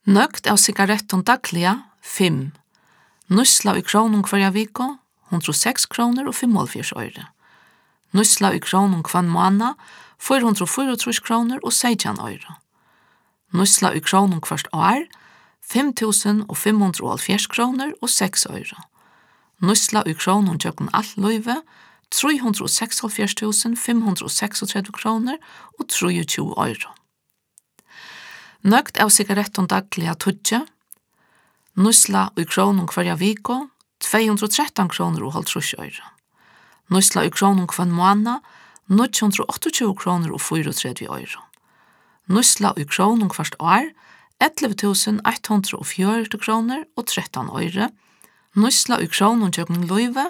Nøgt av sigaretton dagliga 5. Nusla i kronung hverja viko 106 kroner og 45 øre. Nusla i kronung hver måned 434 kroner og 16 øre. Nusla i kronung hvert år 5.570 kroner og 6 øre. Nusla i kronung tjøkken alt løyve 346.536 kroner og 23 øre. Nøgt av sigaretton dagliga 20. Nusla i kronung hverja viko 213 kroner og 50 øre. Nusla i kronung hver måned 928 kroner og 34 øre. Nusla i kronung hvert år 11.140 kroner og 13 øre. Nusla i kronung tjøkken løyve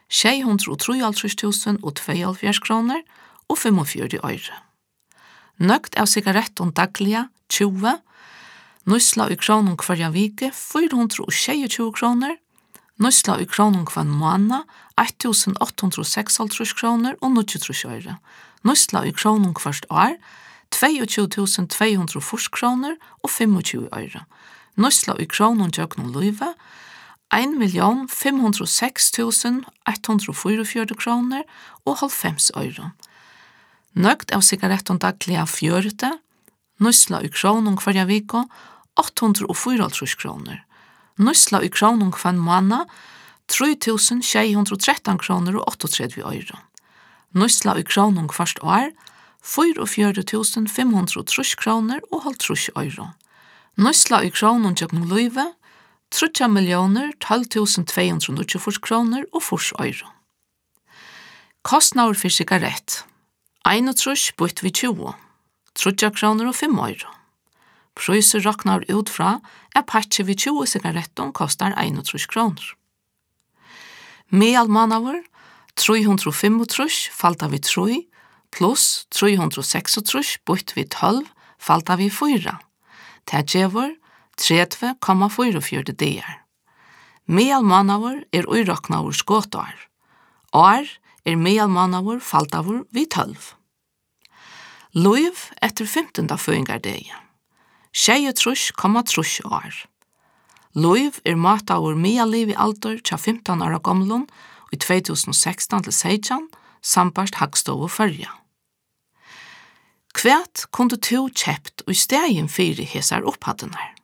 653.072 kroner og 45 øre. Nøgt av sigaretton dagliga 20. Nusla i kronung hverja vike 426 kroner. Nusla i kronung hver måned 1.836 kroner og 93 øre. Nusla i kronung hvert år 22.240 kroner og 25 øre. Nusla i kronung tjøkken løyve 1.506.144 kroner og 90 øre. Nøgt av sigaretton dagliga 40. Nusla i kronung hverja viko 834 kroner. Nusla i kronung hver måned 3.613 kroner og 38 øre. Nusla i kronung hvert år 44.530 kroner og 50 øre. Nusla i kronung tjøkken løyve 3.012.294 kroner og 40 øre. Kostnader for sigarett 31 bytt vi 20, 30 kroner og 5 øre. Priser raknar ut fra pakke vi 20 sigaretton kostar 31 kroner. Meal mannavur 335 falta vi 3 pluss 336 bytt vi 12 falta vi 4. Det gjevur 30,44 dagar. Meal mannavur uiraknavur skåtar. År meal mannavur faltavur vi 12. Løyv etter 15. føyingardegi. 23,3 år. Løyv matavur mealliv i alder til 15 år gamlun i 2016-16 sambart Hagstovu Førja. Kvært kunde to kjept og stegin fyrir hesar opphattenar?